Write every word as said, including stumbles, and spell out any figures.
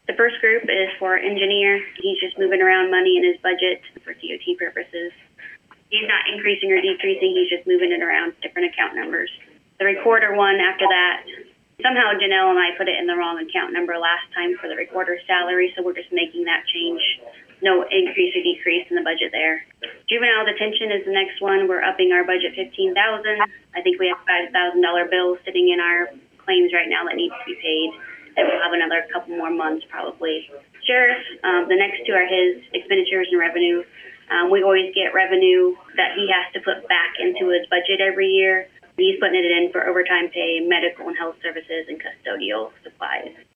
The first group is for engineer. He's just moving around money in his budget for D O T purposes. He's not increasing or decreasing, he's just moving it around different account numbers. The recorder one after that, somehow Janelle and I put it in the wrong account number last time for the recorder's salary, so we're just making that change. No increase or decrease in the budget there. Juvenile detention is the next one. We're upping our budget fifteen thousand dollars. I think we have five thousand dollars bills sitting in our claims right now that needs to be paid. And we'll have another couple more months probably. Sheriff, um, the next two are his expenditures and revenue. Um, we always get revenue that he has to put back into his budget every year. He's putting it in for overtime pay, medical and health services, and custodial supplies.